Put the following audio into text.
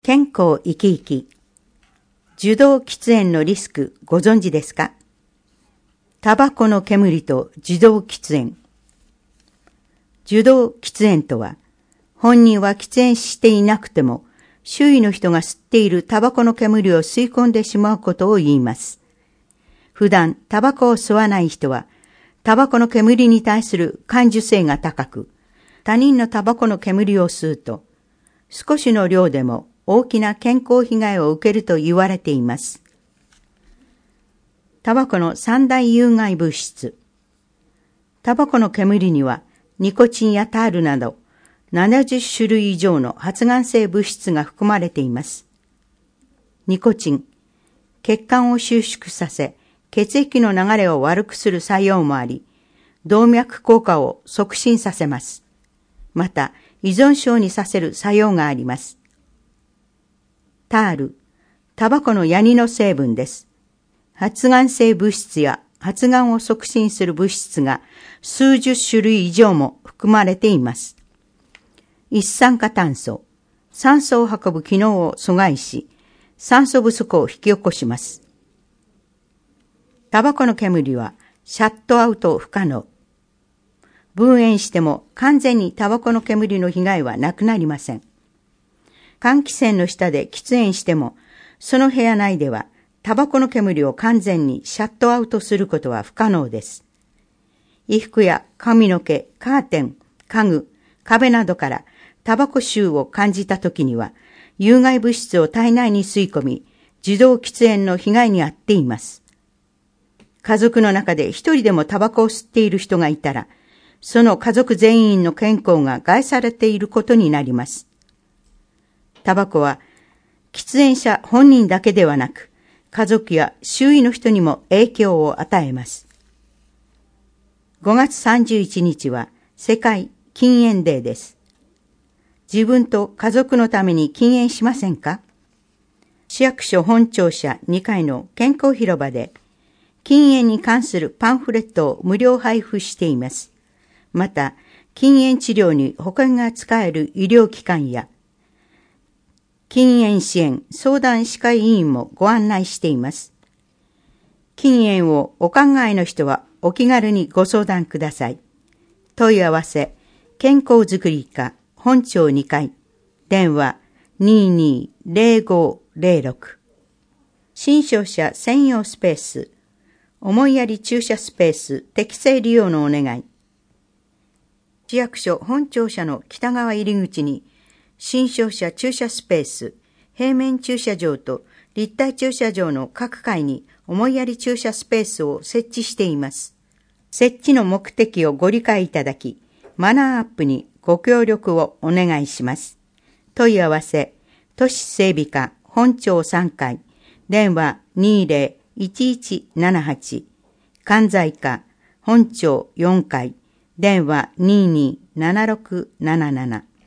健康生き生き。受動喫煙のリスクご存知ですか？タバコの煙と受動喫煙。受動喫煙とは、本人は喫煙していなくても、周囲の人が吸っているタバコの煙を吸い込んでしまうことを言います。普段タバコを吸わない人は、タバコの煙に対する感受性が高く、他人のタバコの煙を吸うと、少しの量でも大きな健康被害を受けると言われています。タバコの三大有害物質。タバコの煙にはニコチンやタールなど70種類以上の発がん性物質が含まれています。ニコチン、血管を収縮させ、血液の流れを悪くする作用もあり、動脈硬化を促進させます。また、依存症にさせる作用があります。タール、タバコのヤニの成分です。発がん性物質や発がんを促進する物質が数十種類以上も含まれています。一酸化炭素、酸素を運ぶ機能を阻害し、酸素不足を引き起こします。タバコの煙はシャットアウト不可能。分煙しても完全にタバコの煙の被害はなくなりません。換気扇の下で喫煙しても、その部屋内ではタバコの煙を完全にシャットアウトすることは不可能です。衣服や髪の毛、カーテン、家具、壁などからタバコ臭を感じたときには、有害物質を体内に吸い込み、受動喫煙の被害に遭っています。家族の中で一人でもタバコを吸っている人がいたら、その家族全員の健康が害されていることになります。タバコは、喫煙者本人だけではなく、家族や周囲の人にも影響を与えます。5月31日は世界禁煙デーです。自分と家族のために禁煙しませんか？市役所本庁舎2階の健康広場で、禁煙に関するパンフレットを無料配布しています。また、禁煙治療に保険が使える医療機関や、禁煙支援相談歯科医院もご案内しています。禁煙をお考えの人はお気軽にご相談ください。問い合わせ、健康づくり課本庁2階、電話220506。新商社専用スペース、思いやり駐車スペース適正利用のお願い。市役所本庁舎の北側入り口に、新商社駐車スペース、平面駐車場と立体駐車場の各階に思いやり駐車スペースを設置しています。設置の目的をご理解いただき、マナーアップにご協力をお願いします。問い合わせ、都市整備課本庁3階、電話201178、関西課本庁4階、電話227677。